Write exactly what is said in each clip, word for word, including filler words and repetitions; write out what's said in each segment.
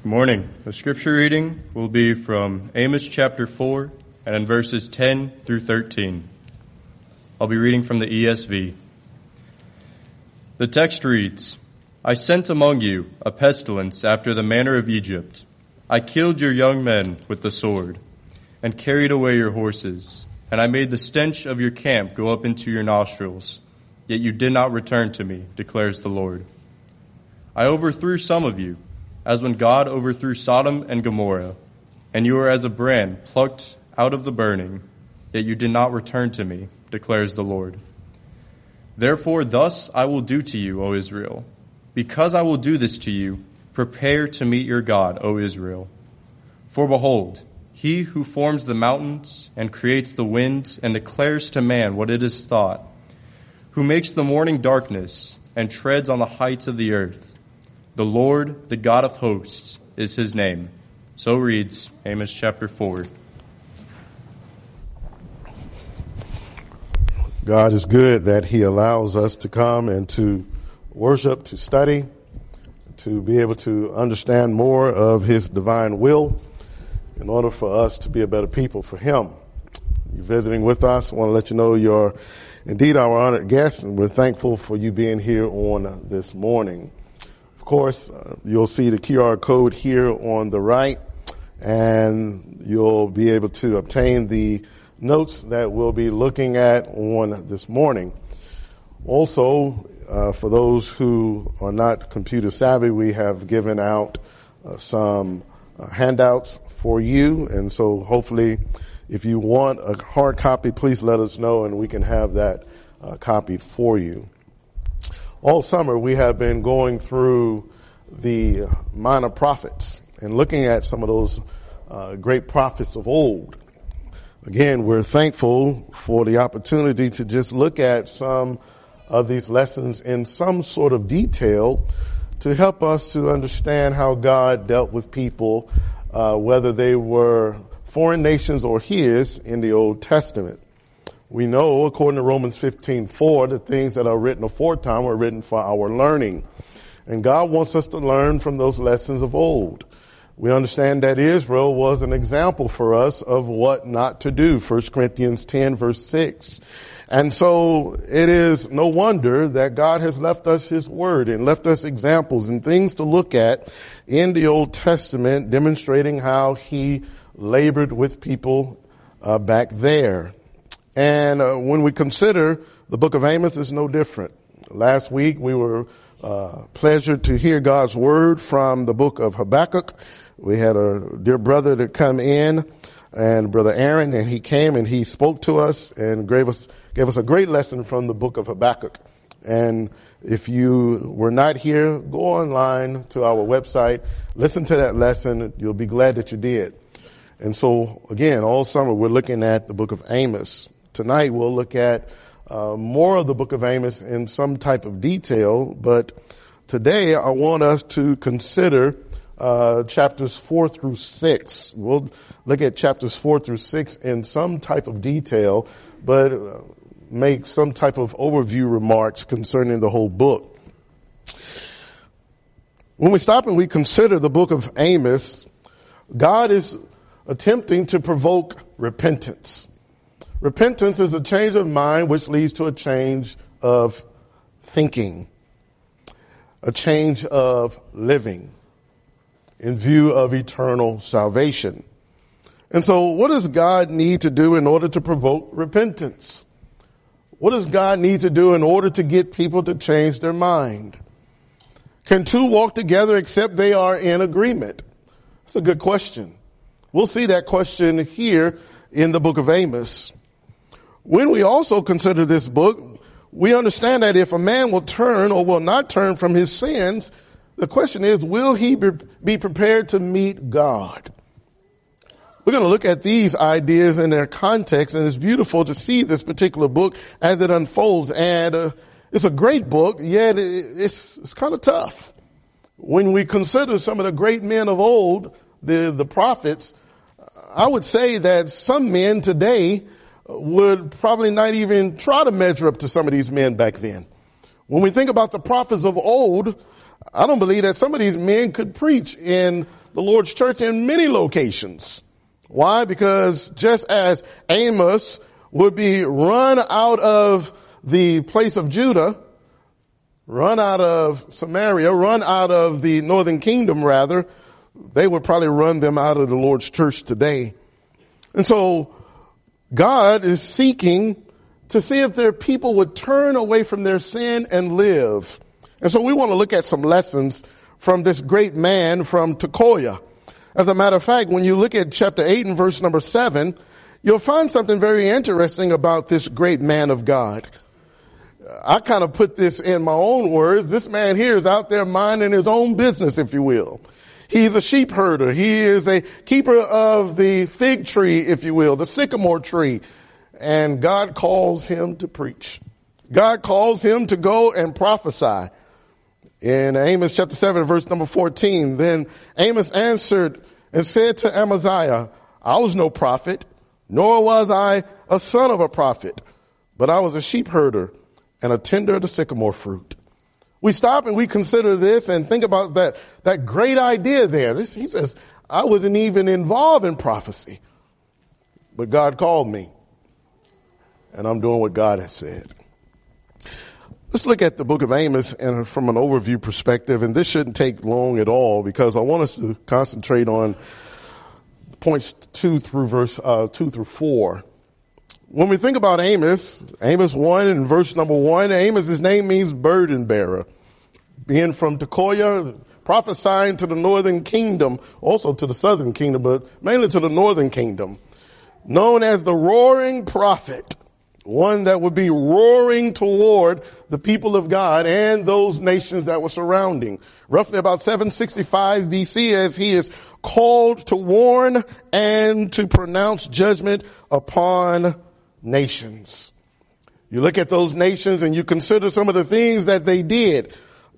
Good morning. The scripture reading will be from Amos chapter four and in verses ten through thirteen. I'll be reading from the E S V. The text reads, I sent among you a pestilence after the manner of Egypt. I killed your young men with the sword and carried away your horses, and I made the stench of your camp go up into your nostrils. Yet you did not return to me, declares the Lord. I overthrew some of you, as when God overthrew Sodom and Gomorrah, and you were as a brand plucked out of the burning, yet you did not return to me, declares the Lord. Therefore thus I will do to you, O Israel. Because I will do this to you, prepare to meet your God, O Israel. For behold, he who forms the mountains and creates the wind and declares to man what it is thought, who makes the morning darkness and treads on the heights of the earth, the Lord, the God of hosts, is his name. So reads Amos chapter four. God is good that he allows us to come and to worship, to study, to be able to understand more of his divine will in order for us to be a better people for him. You're visiting with us. I want to let you know you're indeed our honored guest, and we're thankful for you being here on this morning. Of course, uh, you'll see the Q R code here on the right, and you'll be able to obtain the notes that we'll be looking at on this morning. Also, uh, for those who are not computer savvy, we have given out uh, some uh, handouts for you, and so hopefully if you want a hard copy, please let us know and we can have that uh, copied for you. All summer, we have been going through the minor prophets and looking at some of those uh, great prophets of old. Again, we're thankful for the opportunity to just look at some of these lessons in some sort of detail to help us to understand how God dealt with people, uh, whether they were foreign nations or his in the Old Testament. We know, according to Romans fifteen four, the things that are written aforetime were written for our learning. And God wants us to learn from those lessons of old. We understand that Israel was an example for us of what not to do. First Corinthians ten verse six. And so it is no wonder that God has left us his word and left us examples and things to look at in the Old Testament, demonstrating how he labored with people uh, back there. And uh, when we consider the book of Amos, it's no different. Last week we were uh pleasured to hear God's word from the book of Habakkuk. We had a dear brother that come in, and Brother Aaron, and he came and he spoke to us and gave us gave us a great lesson from the book of Habakkuk. And if you were not here, go online to our website, listen to that lesson. You'll be glad that you did. And so again, all summer we're looking at the book of Amos. Tonight we'll look at uh, more of the book of Amos in some type of detail, but today I want us to consider uh chapters four through six. We'll look at chapters four through six in some type of detail, but uh, make some type of overview remarks concerning the whole book. When we stop and we consider the book of Amos, God is attempting to provoke repentance. Repentance is a change of mind which leads to a change of thinking, a change of living in view of eternal salvation. And so what does God need to do in order to provoke repentance? What does God need to do in order to get people to change their mind? Can two walk together except they are in agreement? That's a good question. We'll see that question here in the book of Amos. When we also consider this book, we understand that if a man will turn or will not turn from his sins, the question is, will he be prepared to meet God? We're going to look at these ideas in their context, and it's beautiful to see this particular book as it unfolds. And uh, it's a great book, yet it's, it's kind of tough. When we consider some of the great men of old, the, the prophets, I would say that some men today would probably not even try to measure up to some of these men back then. When we think about the prophets of old, I don't believe that some of these men could preach in the Lord's church in many locations. Why? Because just as Amos would be run out of the place of Judah, run out of Samaria, run out of the northern kingdom rather, they would probably run them out of the Lord's church today. And so God is seeking to see if their people would turn away from their sin and live. And so we want to look at some lessons from this great man from Tekoa. As a matter of fact, when you look at chapter eight and verse number seven, you'll find something very interesting about this great man of God. I kind of put this in my own words. This man here is out there minding his own business, if you will. He's a sheep herder. He is a keeper of the fig tree, if you will, the sycamore tree. And God calls him to preach. God calls him to go and prophesy. In Amos chapter seven, verse number fourteen, then Amos answered and said to Amaziah, I was no prophet, nor was I a son of a prophet, but I was a sheep herder and a tender of the sycamore fruit. We stop and we consider this and think about that, that great idea there. This, he says, I wasn't even involved in prophecy, but God called me and I'm doing what God has said. Let's look at the book of Amos and from an overview perspective, and this shouldn't take long at all because I want us to concentrate on points two through verse, uh, two through four. When we think about Amos, Amos one and verse number one, Amos, his name means burden bearer. Being from Tekoa, prophesying to the northern kingdom, also to the southern kingdom, but mainly to the northern kingdom. Known as the roaring prophet, one that would be roaring toward the people of God and those nations that were surrounding. Roughly about seven sixty-five B C as he is called to warn and to pronounce judgment upon nations. You look at those nations and you consider some of the things that they did.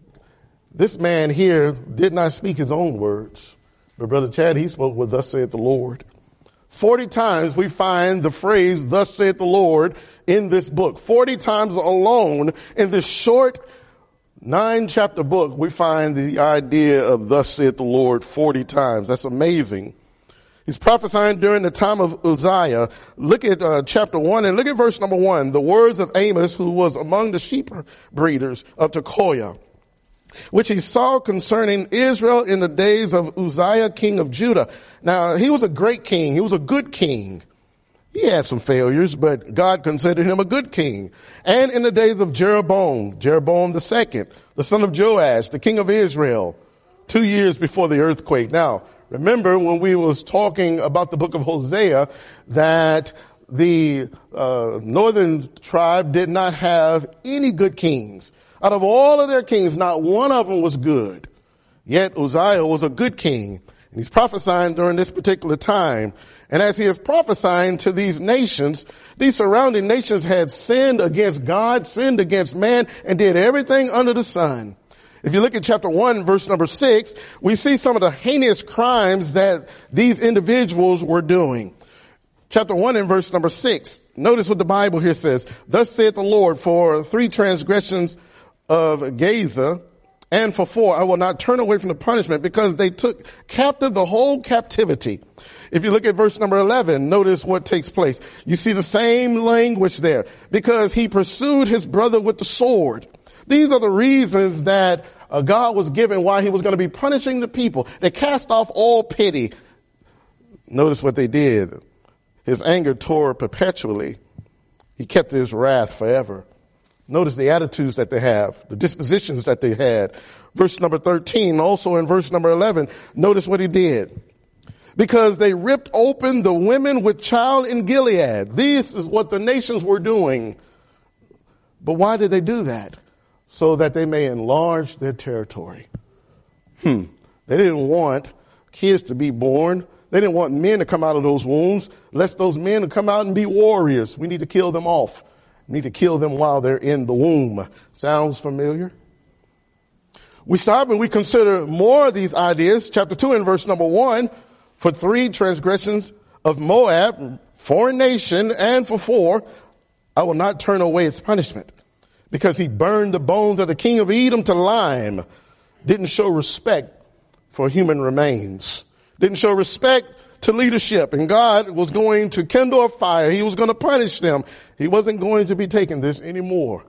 This man here did not speak his own words, but Brother Chad, he spoke what thus saith the Lord. Forty times we find the phrase, thus saith the Lord, in this book. Forty times alone in this short nine chapter book, we find the idea of thus saith the Lord forty times. That's amazing. He's prophesying during the time of Uzziah. Look at uh, chapter one and look at verse number one. The words of Amos, who was among the sheep breeders of Tekoa, which he saw concerning Israel in the days of Uzziah, king of Judah. Now, he was a great king. He was a good king. He had some failures, but God considered him a good king. And in the days of Jeroboam, Jeroboam the second, the son of Joash, the king of Israel, two years before the earthquake. Now, remember when we was talking about the book of Hosea that the uh, northern tribe did not have any good kings. Out of all of their kings, not one of them was good. Yet Uzziah was a good king. And he's prophesying during this particular time. And as he is prophesying to these nations, these surrounding nations had sinned against God, sinned against man, and did everything under the sun. If you look at chapter one, verse number six, we see some of the heinous crimes that these individuals were doing. Chapter one and verse number six, notice what the Bible here says. Thus saith the Lord, for three transgressions of Gaza, and for four, I will not turn away from the punishment because they took captive the whole captivity. If you look at verse number eleven, notice what takes place. You see the same language there. Because he pursued his brother with the sword. These are the reasons that uh, God was given why he was going to be punishing the people. They cast off all pity. Notice what they did. His anger tore perpetually. He kept his wrath forever. Notice the attitudes that they have, the dispositions that they had. Verse number thirteen, also in verse number eleven, notice what he did. Because they ripped open the women with child in Gilead. This is what the nations were doing. But why did they do that? So that they may enlarge their territory. Hmm. They didn't want kids to be born. They didn't want men to come out of those wombs, lest those men would come out and be warriors. We need to kill them off. We need to kill them while they're in the womb. Sounds familiar? We stop and we consider more of these ideas. Chapter two and verse number one, for three transgressions of Moab, foreign nation, and for four, I will not turn away its punishment, because he burned the bones of the king of Edom to lime. didn't show respect for human remains, didn't show respect to leadership, and God was going to kindle a fire. He was going to punish them. He wasn't going to be taking this anymore.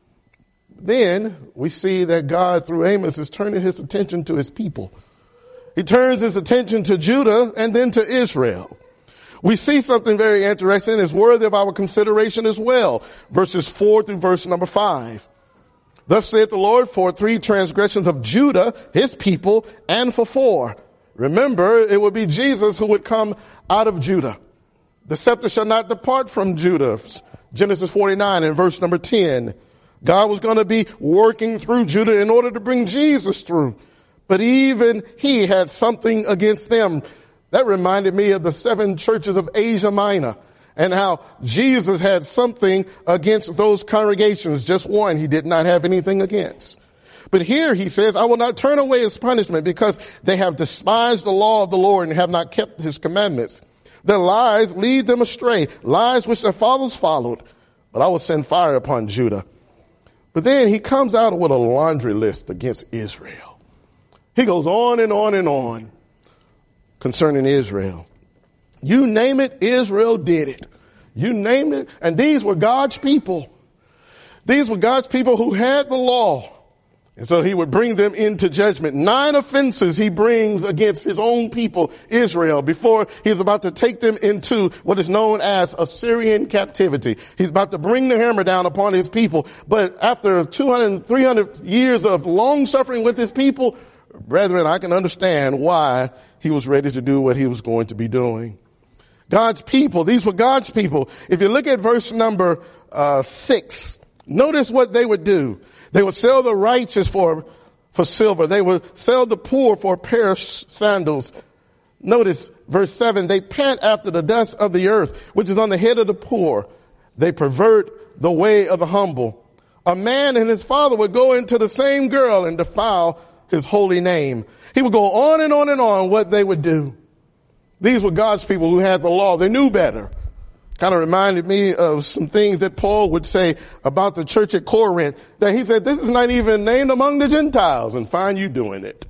Then we see that God, through Amos, is turning his attention to his people. He turns his attention to Judah and then to Israel. We see something very interesting. It's worthy of our consideration as well. Verses four through verse number five. Thus saith the Lord, for three transgressions of Judah, his people, and for four. Remember, it would be Jesus who would come out of Judah. The scepter shall not depart from Judah. Genesis forty-nine and verse number ten. God was going to be working through Judah in order to bring Jesus through. But even he had something against them. That reminded me of the seven churches of Asia Minor and how Jesus had something against those congregations. Just one he did not have anything against. But here he says, I will not turn away his punishment because they have despised the law of the Lord and have not kept his commandments. Their lies lead them astray, lies which their fathers followed. But I will send fire upon Judah. But then he comes out with a laundry list against Israel. He goes on and on and on concerning Israel. You name it, Israel did it. You name it. And these were God's people. These were God's people who had the law. And so he would bring them into judgment. Nine offenses he brings against his own people, Israel, before he's about to take them into what is known as Assyrian captivity. He's about to bring the hammer down upon his people. But after two hundred, three hundred years of long suffering with his people, brethren, I can understand why he was ready to do what he was going to be doing. God's people, these were God's people. If you look at verse number uh, six, notice what they would do. They would sell the righteous for, for silver. They would sell the poor for a pair of sandals. Notice verse seven, they pant after the dust of the earth, which is on the head of the poor. They pervert the way of the humble. A man and his father would go into the same girl and defile his holy name. He would go on and on and on what they would do. These were God's people who had the law. They knew better. Kind of reminded me of some things that Paul would say about the church at Corinth, that he said, this is not even named among the Gentiles, and find you doing it.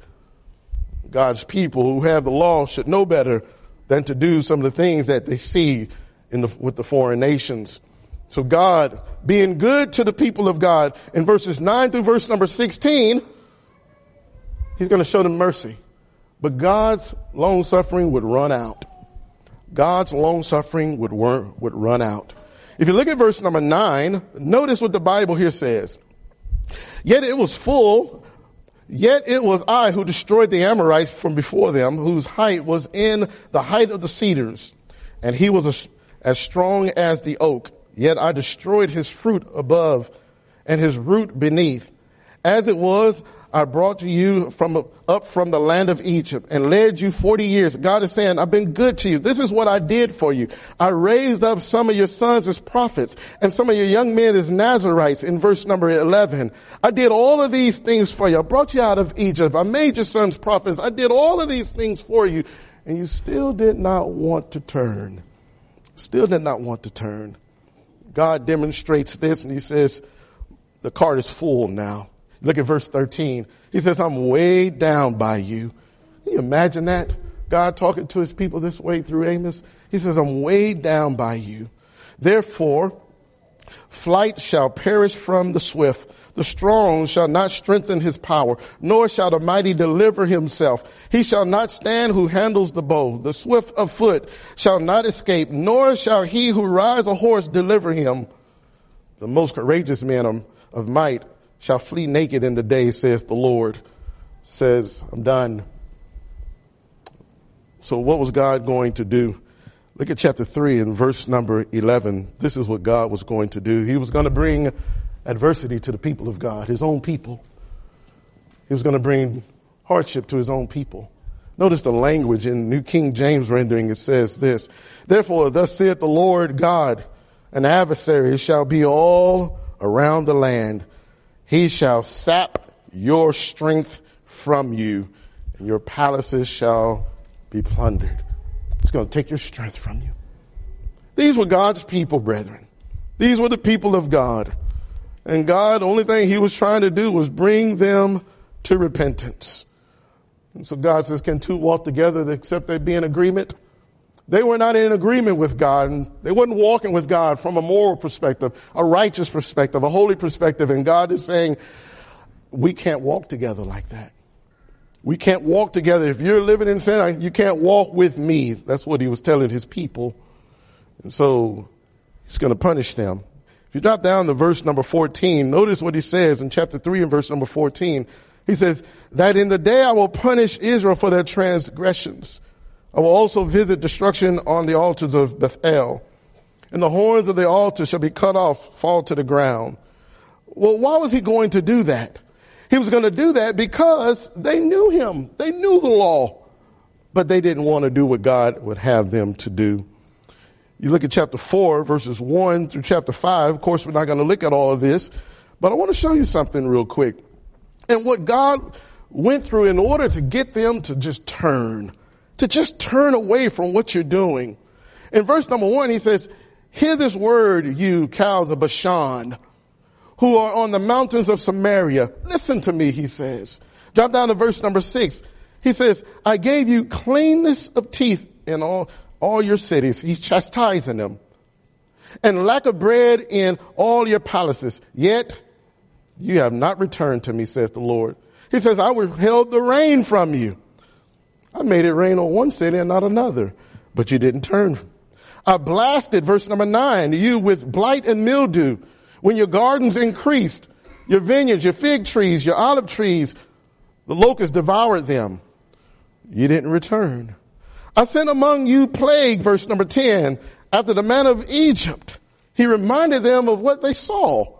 God's people who have the law should know better than to do some of the things that they see in the, with the foreign nations. So God, being good to the people of God, in verses nine through verse number sixteen, he's going to show them mercy. But God's long suffering would run out. God's long suffering would, would run out. If you look at verse number nine, notice what the Bible here says. Yet it was full, yet it was I who destroyed the Amorites from before them, whose height was in the height of the cedars, and he was as, as strong as the oak. Yet I destroyed his fruit above and his root beneath. As it was, I brought to you from up from the land of Egypt and led you forty years. God is saying, I've been good to you. This is what I did for you. I raised up some of your sons as prophets and some of your young men as Nazarites in verse number eleven. I did all of these things for you. I brought you out of Egypt. I made your sons prophets. I did all of these things for you. And you still did not want to turn. Still did not want to turn. God demonstrates this and he says, the cart is full now. Look at verse thirteen. He says, I'm weighed down by you. Can you imagine that? God talking to his people this way through Amos. He says, I'm weighed down by you. Therefore, flight shall perish from the swift. The strong shall not strengthen his power, nor shall the mighty deliver himself. He shall not stand who handles the bow. The swift of foot shall not escape, nor shall he who rides a horse deliver him. The most courageous man of, of might shall flee naked in the day, says the Lord. Says, I'm done. So what was God going to do? Look at chapter three and verse number eleven. This is what God was going to do. He was going to bring adversity to the people of God, his own people. He was going to bring hardship to his own people. Notice the language in New King James rendering. It says this, therefore, thus saith the Lord God, an adversary shall be all around the land. He shall sap your strength from you, and your palaces shall be plundered. It's going to take your strength from you. These were God's people, brethren. These were the people of God. And God, the only thing he was trying to do was bring them to repentance. And so God says, can two walk together except they be in agreement? They were not in agreement with God, and they weren't walking with God from a moral perspective, a righteous perspective, a holy perspective. And God is saying, we can't walk together like that. We can't walk together. If you're living in sin, you can't walk with me. That's what he was telling his people. And so he's going to punish them. If you drop down to verse number fourteen, notice what he says in chapter three and verse number fourteen. He says, that in the day I will punish Israel for their transgressions. I will also visit destruction on the altars of Bethel, and the horns of the altar shall be cut off, fall to the ground. Well, why was he going to do that? He was going to do that because they knew him. They knew the law, but they didn't want to do what God would have them to do. You look at chapter four, verses one through chapter five. Of course, we're not going to look at all of this, but I want to show you something real quick. And what God went through in order to get them to just turn, to just turn away from what you're doing. In verse number one, he says, hear this word, you cows of Bashan, who are on the mountains of Samaria. Listen to me, he says. Drop down to verse number six. He says, I gave you cleanness of teeth in all, all your cities. He's chastising them. And lack of bread in all your palaces. Yet you have not returned to me, says the Lord. He says, I withheld the rain from you. I made it rain on one city and not another, but you didn't turn. I blasted, verse number nine, you with blight and mildew. When your gardens increased, your vineyards, your fig trees, your olive trees, the locusts devoured them. You didn't return. I sent among you plague, verse number ten, after the manner of Egypt. He reminded them of what they saw.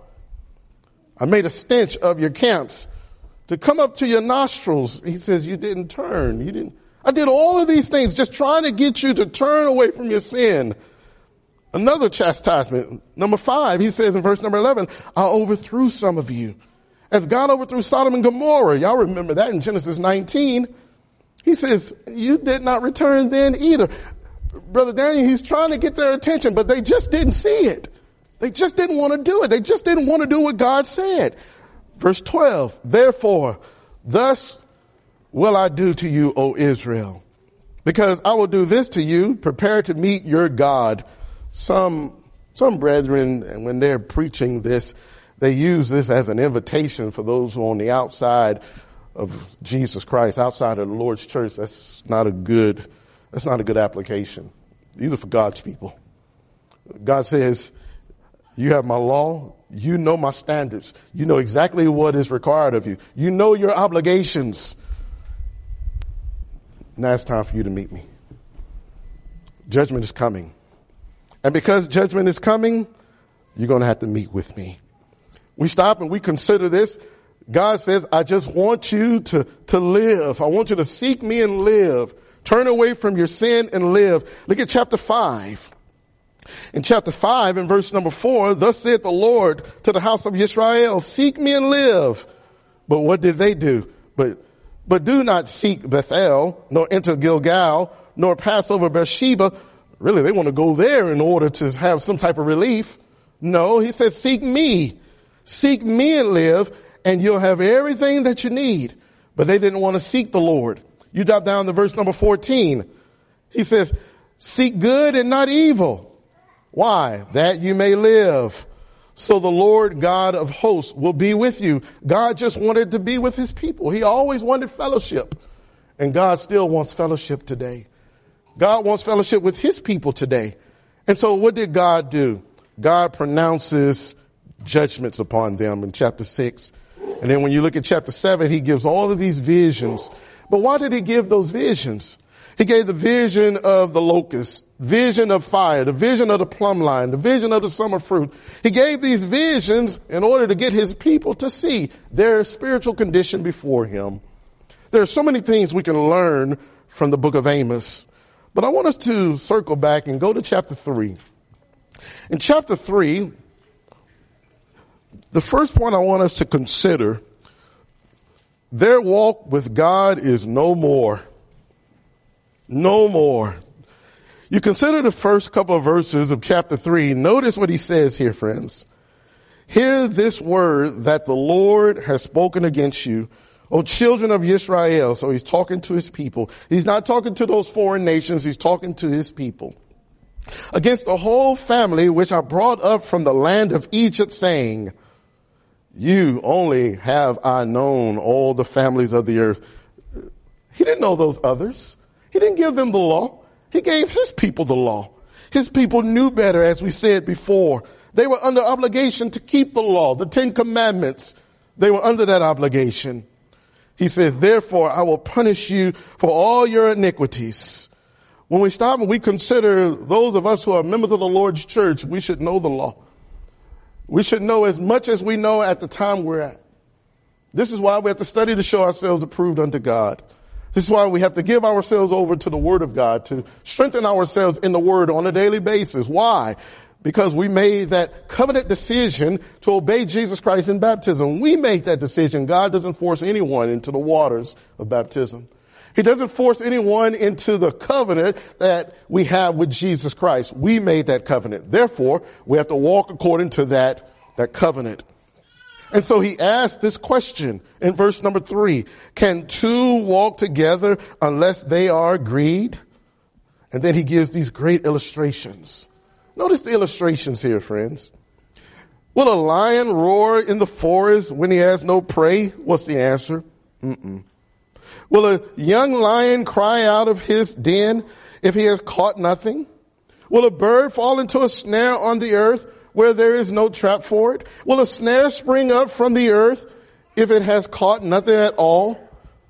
I made a stench of your camps to come up to your nostrils. He says, you didn't turn. You didn't. I did all of these things just trying to get you to turn away from your sin. Another chastisement. Number five, he says in verse number eleven, I overthrew some of you as God overthrew Sodom and Gomorrah. Y'all remember that in Genesis nineteen. He says, you did not return then either. Brother Daniel, he's trying to get their attention, but they just didn't see it. They just didn't want to do it. They just didn't want to do what God said. Verse twelve, therefore, thus will I do to you, O Israel, because I will do this to you, prepare to meet your God. Some, some brethren, and when they're preaching this, they use this as an invitation for those who are on the outside of Jesus Christ, outside of the Lord's church. That's not a good, that's not a good application. These are for God's people. God says, you have my law. You know my standards. You know exactly what is required of you. You know your obligations. Now it's time for you to meet me. Judgment is coming. And because judgment is coming, you're going to have to meet with me. We stop and we consider this. God says, I just want you to, to live. I want you to seek me and live. Turn away from your sin and live. Look at chapter five. In chapter five, in verse number four, thus saith the Lord to the house of Israel, seek me and live. But what did they do? But, but do not seek Bethel, nor enter Gilgal, nor pass over Beersheba. Really, they want to go there in order to have some type of relief. No, he says, seek me. Seek me and live, and you'll have everything that you need. But they didn't want to seek the Lord. You drop down to verse number fourteen. He says, seek good and not evil. Why? That you may live. So the Lord God of hosts will be with you. God just wanted to be with his people. He always wanted fellowship. And God still wants fellowship today. God wants fellowship with his people today. And so what did God do? God pronounces judgments upon them in chapter six. And then when you look at chapter seven, he gives all of these visions. But why did he give those visions? He gave the vision of the locust, vision of fire, the vision of the plumb line, the vision of the summer fruit. He gave these visions in order to get his people to see their spiritual condition before him. There are so many things we can learn from the book of Amos. But I want us to circle back and go to chapter three. In chapter three, the first point I want us to consider, their walk with God is no more. No more. You consider the first couple of verses of chapter three. Notice what he says here, friends. Hear this word that the Lord has spoken against you, O children of Israel. So he's talking to his people. He's not talking to those foreign nations. He's talking to his people. Against the whole family which I brought up from the land of Egypt, saying, you only have I known all the families of the earth. He didn't know those others. He didn't give them the law. He gave his people the law. His people knew better, as we said before. They were under obligation to keep the law, the Ten Commandments. They were under that obligation. He says, therefore, I will punish you for all your iniquities. When we stop and we consider those of us who are members of the Lord's church, we should know the law. We should know as much as we know at the time we're at. This is why we have to study to show ourselves approved unto God. This is why we have to give ourselves over to the Word of God, to strengthen ourselves in the Word on a daily basis. Why? Because we made that covenant decision to obey Jesus Christ in baptism. We made that decision. God doesn't force anyone into the waters of baptism. He doesn't force anyone into the covenant that we have with Jesus Christ. We made that covenant. Therefore, we have to walk according to that, that covenant. And so he asked this question in verse number three. Can two walk together unless they are agreed? And then he gives these great illustrations. Notice the illustrations here, friends. Will a lion roar in the forest when he has no prey? What's the answer? Mm-mm. Will a young lion cry out of his den if he has caught nothing? Will a bird fall into a snare on the earth where there is no trap for it? Will a snare spring up from the earth if it has caught nothing at all?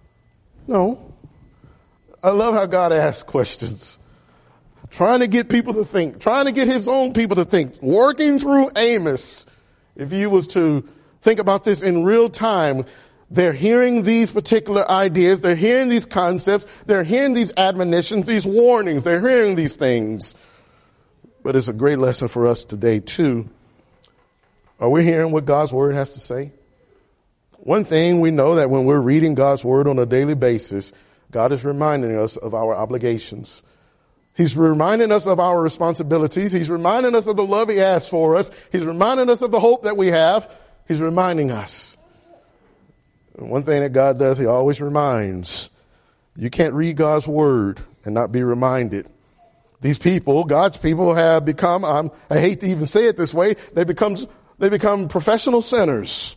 No. I love how God asks questions. Trying to get people to think, trying to get his own people to think, working through Amos. If you was to think about this in real time, they're hearing these particular ideas. They're hearing these concepts. They're hearing these admonitions, these warnings. They're hearing these things. But it's a great lesson for us today, too. Are we hearing what God's Word has to say? One thing we know that when we're reading God's Word on a daily basis, God is reminding us of our obligations. He's reminding us of our responsibilities. He's reminding us of the love he has for us. He's reminding us of the hope that we have. He's reminding us. And one thing that God does, he always reminds. You can't read God's Word and not be reminded. These people, God's people, have become, um, I hate to even say it this way, they become, they become professional sinners.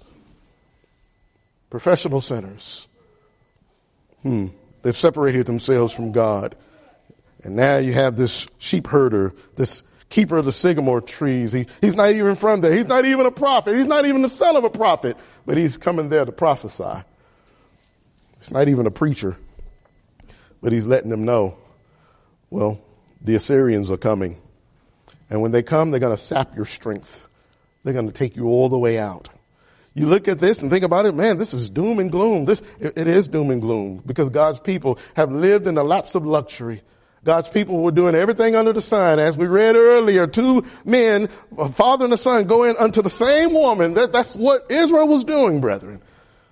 Professional sinners. Hmm. They've separated themselves from God. And now you have this sheep herder, this keeper of the sycamore trees. He, he's not even from there. He's not even a prophet. He's not even the son of a prophet, but he's coming there to prophesy. He's not even a preacher, but he's letting them know, well, the Assyrians are coming. And when they come, they're going to sap your strength. They're going to take you all the way out. You look at this and think about it, man, this is doom and gloom. This, it, it is doom and gloom because God's people have lived in a lapse of luxury. God's people were doing everything under the sun. As we read earlier, two men, a father and a son, go in unto the same woman. That, that's what Israel was doing, brethren.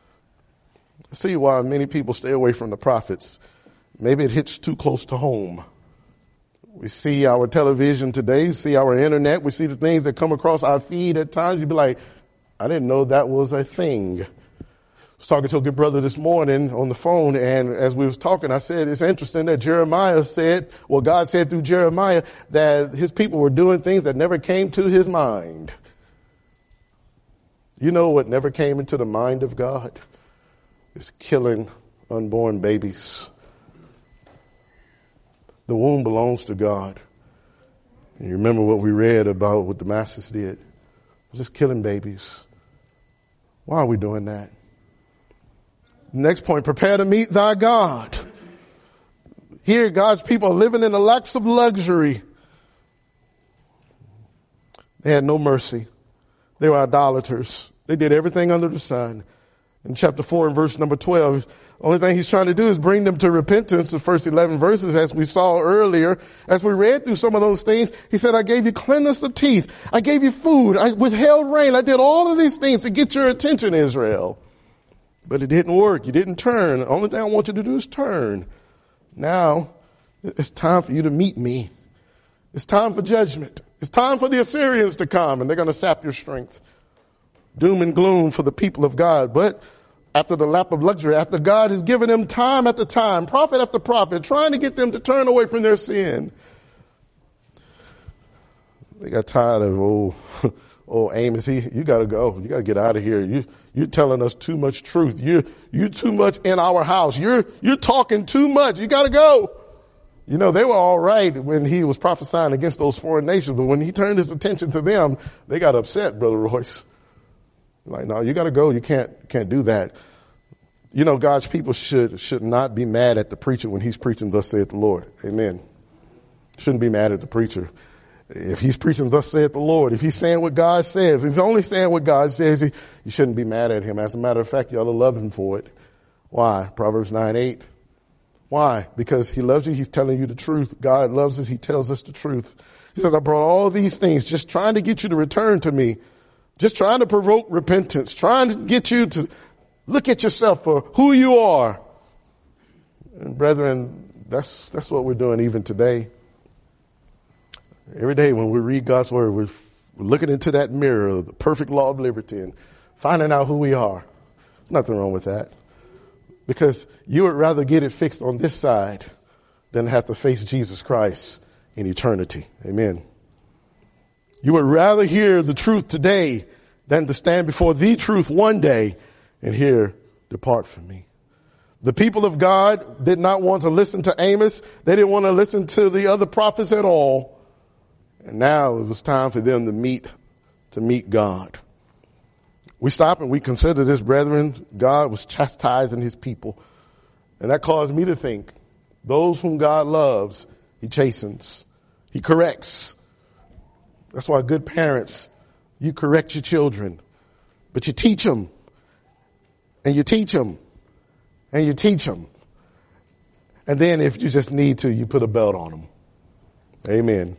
See why many people stay away from the prophets. Maybe it hits too close to home. We see our television today, see our internet, we see the things that come across our feed at times. You'd be like, I didn't know that was a thing. I was talking to a good brother this morning on the phone, and as we was talking, I said, it's interesting that Jeremiah said, well, God said through Jeremiah that his people were doing things that never came to his mind. You know what never came into the mind of God? It's killing unborn babies. The womb belongs to God. And you remember what we read about what Damascus did. Just killing babies. Why are we doing that? Next point, prepare to meet thy God. Here, God's people are living in a lapse of luxury. They had no mercy. They were idolaters. They did everything under the sun. In chapter four and verse number twelve, the only thing he's trying to do is bring them to repentance. The first eleven verses, as we saw earlier, as we read through some of those things, he said, I gave you cleanness of teeth. I gave you food. I withheld rain. I did all of these things to get your attention, Israel. But it didn't work. You didn't turn. The only thing I want you to do is turn. Now, it's time for you to meet me. It's time for judgment. It's time for the Assyrians to come, and they're going to sap your strength. Doom and gloom for the people of God. But after the lap of luxury, after God has given them time after time, prophet after prophet, trying to get them to turn away from their sin. They got tired of, oh, oh, Amos, he, you got to go. You got to get out of here. You, you're telling us too much truth. You, you're too much in our house. You're, you're talking too much. You got to go. You know, they were all right when he was prophesying against those foreign nations, but when he turned his attention to them, they got upset, Brother Royce. Like, no, you got to go. You can't, can't do that. You know, God's people should, should not be mad at the preacher when he's preaching, thus saith the Lord. Amen. Shouldn't be mad at the preacher. If he's preaching, thus saith the Lord, if he's saying what God says, he's only saying what God says, he, you shouldn't be mad at him. As a matter of fact, you ought to love him for it. Why? Proverbs nine eight. Why? Because he loves you. He's telling you the truth. God loves us. He tells us the truth. He said, I brought all these things just trying to get you to return to me, just trying to provoke repentance, trying to get you to look at yourself for who you are. And brethren, that's, that's what we're doing even today. Every day when we read God's word, we're, we're looking into that mirror of the perfect law of liberty and finding out who we are. There's nothing wrong with that. Because you would rather get it fixed on this side than have to face Jesus Christ in eternity. Amen. You would rather hear the truth today than to stand before the truth one day and hear, depart from me. The people of God did not want to listen to Amos. They didn't want to listen to the other prophets at all. And now it was time for them to meet, to meet God. We stop and we consider this, brethren. God was chastising his people. And that caused me to think, those whom God loves, he chastens, he corrects. That's why good parents, you correct your children, but you teach them, and you teach them, and you teach them. And then if you just need to, you put a belt on them. Amen.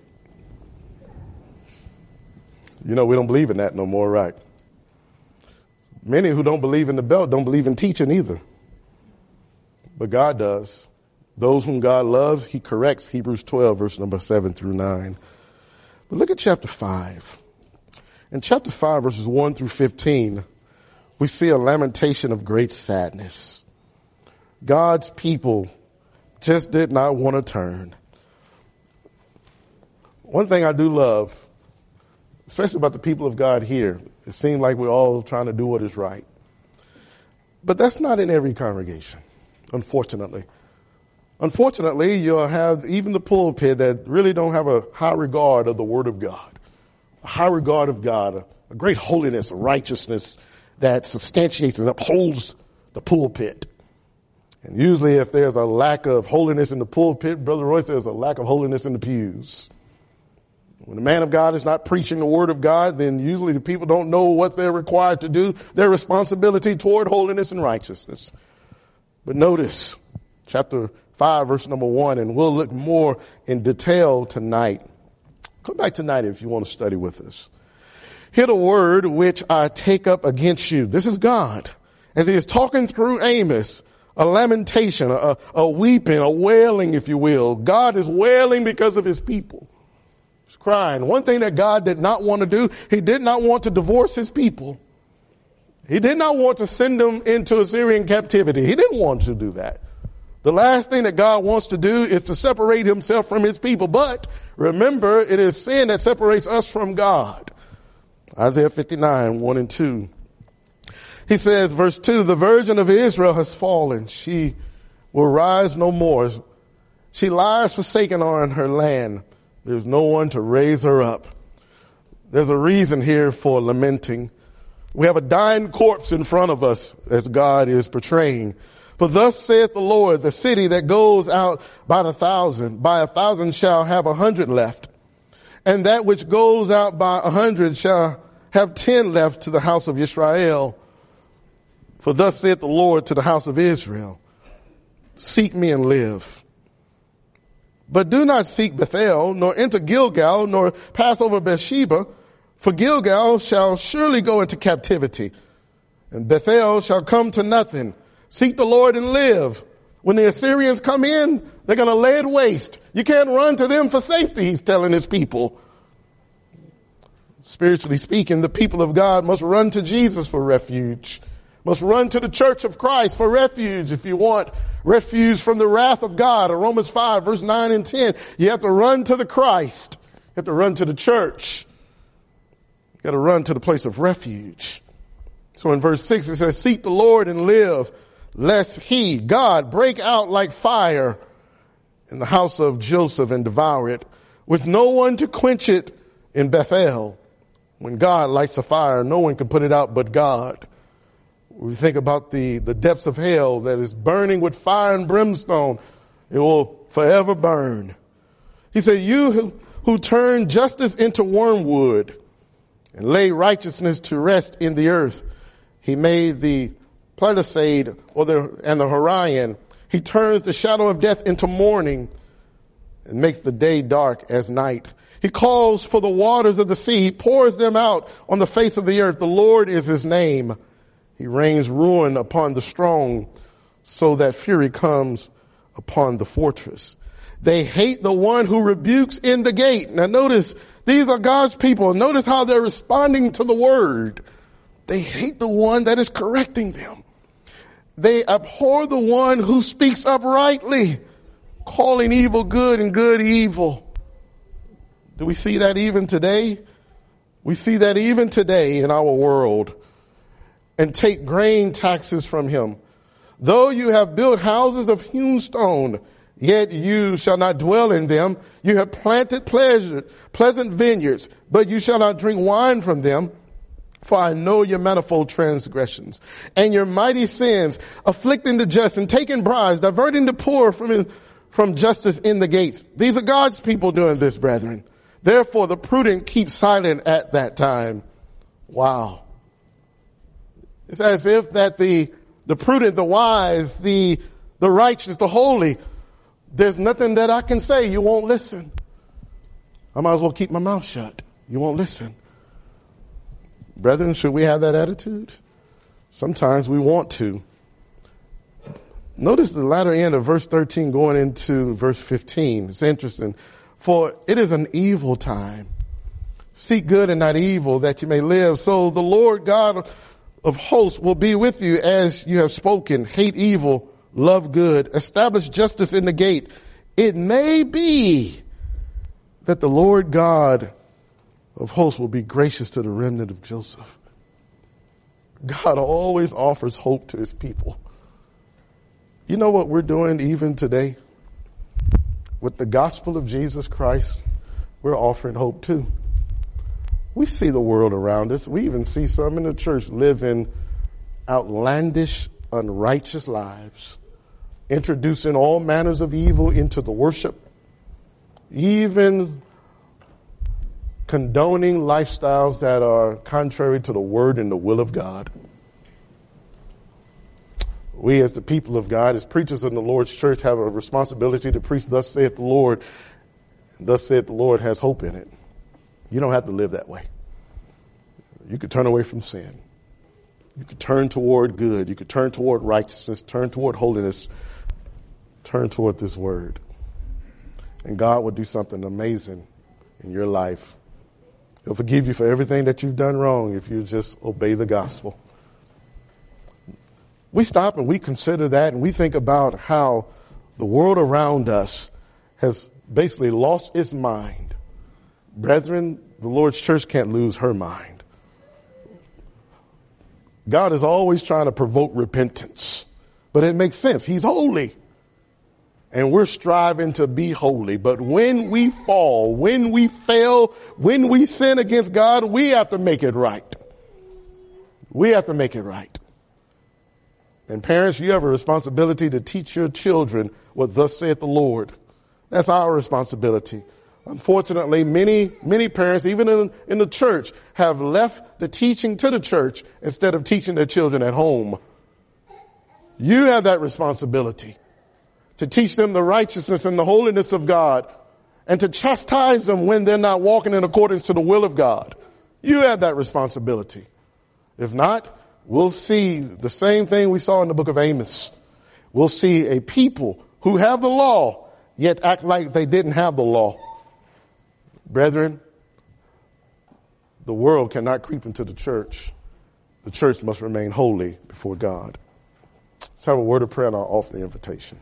You know, we don't believe in that no more, right? Many who don't believe in the belt don't believe in teaching either. But God does. Those whom God loves, he corrects. Hebrews twelve, verse number seven through nine. But look at chapter five. In chapter five, verses one through fifteen, we see a lamentation of great sadness. God's people just did not want to turn. One thing I do love, especially about the people of God here, it seems like we're all trying to do what is right. But that's not in every congregation, unfortunately. Unfortunately, you'll have even the pulpit that really don't have a high regard of the Word of God, a high regard of God, a, a great holiness, a righteousness that substantiates and upholds the pulpit. And usually if there's a lack of holiness in the pulpit, Brother Royce, there's a lack of holiness in the pews. When the man of God is not preaching the word of God, then usually the people don't know what they're required to do, their responsibility toward holiness and righteousness. But notice chapter five, verse number one, and we'll look more in detail tonight. Come back tonight if you want to study with us. Hear the word which I take up against you. This is God. As he is talking through Amos, a lamentation, a, a weeping, a wailing, if you will. God is wailing because of his people. He's crying. One thing that God did not want to do, he did not want to divorce his people. He did not want to send them into Assyrian captivity. He didn't want to do that. The last thing that God wants to do is to separate himself from his people. But remember, it is sin that separates us from God. Isaiah fifty-nine, one and two. He says, verse two, the virgin of Israel has fallen. She will rise no more. She lies forsaken on her land. There's no one to raise her up. There's a reason here for lamenting. We have a dying corpse in front of us as God is portraying. For thus saith the Lord, the city that goes out by the thousand, by a thousand shall have a hundred left. And that which goes out by a hundred shall have ten left to the house of Israel. For thus saith the Lord to the house of Israel, seek me and live. But do not seek Bethel, nor enter Gilgal, nor pass over Beersheba, for Gilgal shall surely go into captivity, and Bethel shall come to nothing. Seek the Lord and live. When the Assyrians come in, they're going to lay it waste. You can't run to them for safety, he's telling his people. Spiritually speaking, the people of God must run to Jesus for refuge. Must run to the church of Christ for refuge. If you want refuge from the wrath of God, or Romans five, verse nine and ten, you have to run to the Christ. You have to run to the church. You got to run to the place of refuge. So in verse six, it says, seek the Lord and live, lest he, God, break out like fire in the house of Joseph and devour it, with no one to quench it in Bethel. When God lights a fire, no one can put it out but God. We think about the, the depths of hell that is burning with fire and brimstone. It will forever burn. He said, you who, who turn justice into wormwood and lay righteousness to rest in the earth. He made the Pleiades or the, and the Orion. He turns the shadow of death into morning and makes the day dark as night. He calls for the waters of the sea. He pours them out on the face of the earth. The Lord is his name. He rains ruin upon the strong so that fury comes upon the fortress. They hate the one who rebukes in the gate. Now notice, these are God's people. Notice how they're responding to the word. They hate the one that is correcting them. They abhor the one who speaks uprightly, calling evil good and good evil. Do we see that even today? We see that even today in our world. And take grain taxes from him. Though you have built houses of hewn stone, yet you shall not dwell in them. You have planted pleasure, pleasant vineyards, but you shall not drink wine from them. For I know your manifold transgressions and your mighty sins, afflicting the just and taking bribes, diverting the poor from, from justice in the gates. These are God's people doing this, brethren. Therefore, the prudent keep silent at that time. Wow. It's as if that the, the prudent, the wise, the, the righteous, the holy, there's nothing that I can say. You won't listen. I might as well keep my mouth shut. You won't listen. Brethren, should we have that attitude? Sometimes we want to. Notice the latter end of verse thirteen going into verse fifteen. It's interesting. For it is an evil time. Seek good and not evil, that you may live. So the Lord God of hosts will be with you as you have spoken. Hate evil, love good, establish justice in the gate. It may be that the Lord God of hosts will be gracious to the remnant of Joseph. God always offers hope to his people. You know what we're doing even today? With the gospel of Jesus Christ, we're offering hope too. We see the world around us. We even see some in the church living outlandish, unrighteous lives, introducing all manners of evil into the worship, even condoning lifestyles that are contrary to the word and the will of God. We as the people of God, as preachers in the Lord's church, have a responsibility to preach, thus saith the Lord. Thus saith the Lord has hope in it. You don't have to live that way. You could turn away from sin. You could turn toward good. You could turn toward righteousness, turn toward holiness, turn toward this word. And God will do something amazing in your life. He'll forgive you for everything that you've done wrong if you just obey the gospel. We stop and we consider that, and we think about how the world around us has basically lost its mind. Brethren, the Lord's church can't lose her mind. God is always trying to provoke repentance, but it makes sense. He's holy, and we're striving to be holy. But when we fall, when we fail, when we sin against God, we have to make it right. We have to make it right. And parents, you have a responsibility to teach your children what thus saith the Lord. That's our responsibility. Unfortunately, many, many parents, even in, in the church, have left the teaching to the church instead of teaching their children at home. You have that responsibility to teach them the righteousness and the holiness of God and to chastise them when they're not walking in accordance to the will of God. You have that responsibility. If not, we'll see the same thing we saw in the book of Amos. We'll see a people who have the law, yet act like they didn't have the law. Brethren, the world cannot creep into the church the church must remain holy before God. Let's have a word of prayer and I'll offer the invitation.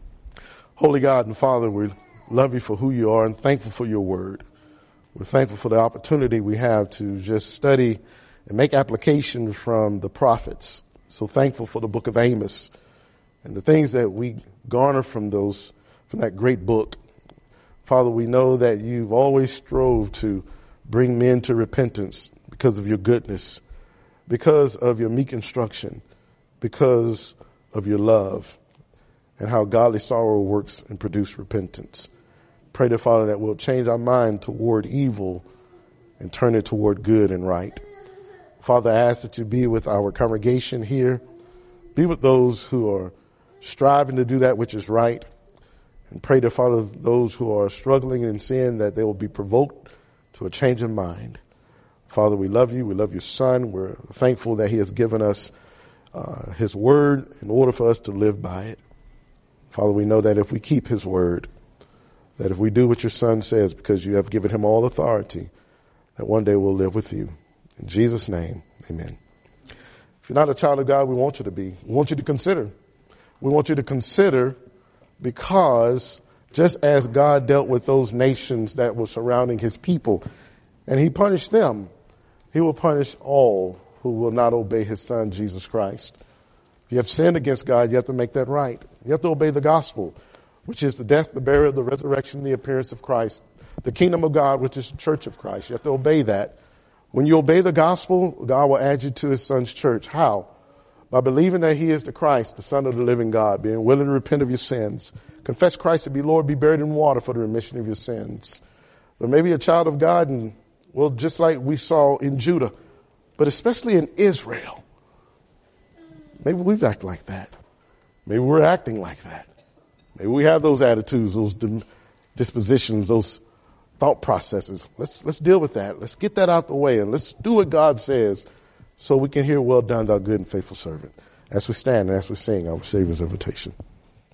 Holy God and Father, we love you for who you are and thankful for your word. We're thankful for the opportunity we have to just study and make applications from the prophets. So thankful for the book of Amos and the things that we garner from those, from that great book. Father, we know that you've always strove to bring men to repentance because of your goodness, because of your meek instruction, because of your love, and how godly sorrow works and produce repentance. Pray to Father that we'll change our mind toward evil and turn it toward good and right. Father, I ask that you be with our congregation here. Be with those who are striving to do that which is right. And pray to Father those who are struggling in sin that they will be provoked to a change of mind. Father, we love you. We love your Son. We're thankful that he has given us uh, his word in order for us to live by it. Father, we know that if we keep his word, that if we do what your Son says, because you have given him all authority, that one day we'll live with you. In Jesus' name, amen. If you're not a child of God, we want you to be. We want you to consider. We want you to consider because just as God dealt with those nations that were surrounding his people, and he punished them, he will punish all who will not obey his Son, Jesus Christ. If you have sinned against God, you have to make that right. You have to obey the gospel, which is the death, the burial, the resurrection, the appearance of Christ, the kingdom of God, which is the church of Christ. You have to obey that. When you obey the gospel, God will add you to his Son's church. How? By believing that he is the Christ, the Son of the living God, being willing to repent of your sins, confess Christ to be Lord, be buried in water for the remission of your sins. But maybe a child of God, and well, just like we saw in Judah, but especially in Israel, maybe we've acted like that. Maybe we're acting like that. Maybe we have those attitudes, those dispositions, those thought processes. Let's, let's deal with that. Let's get that out the way and let's do what God says so we can hear, well done, thou good and faithful servant. As we stand and as we sing our Savior's invitation.